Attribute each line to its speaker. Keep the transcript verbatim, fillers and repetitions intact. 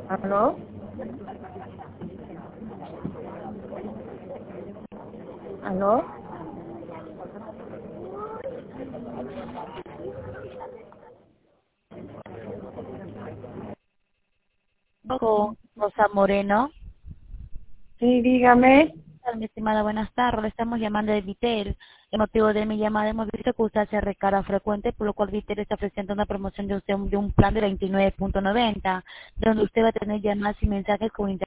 Speaker 1: ¿Aló? ¿Aló?
Speaker 2: Con Rosa Moreno.
Speaker 1: Sí, dígame.
Speaker 2: Hola, mi estimada, buenas tardes. Le estamos llamando de Vitel. El motivo de mi llamada, hemos visto que usted hace recarga frecuente, por lo cual Vitel está ofreciendo una promoción de usted de un plan de veintinueve punto noventa, donde usted va a tener llamadas y mensajes con internet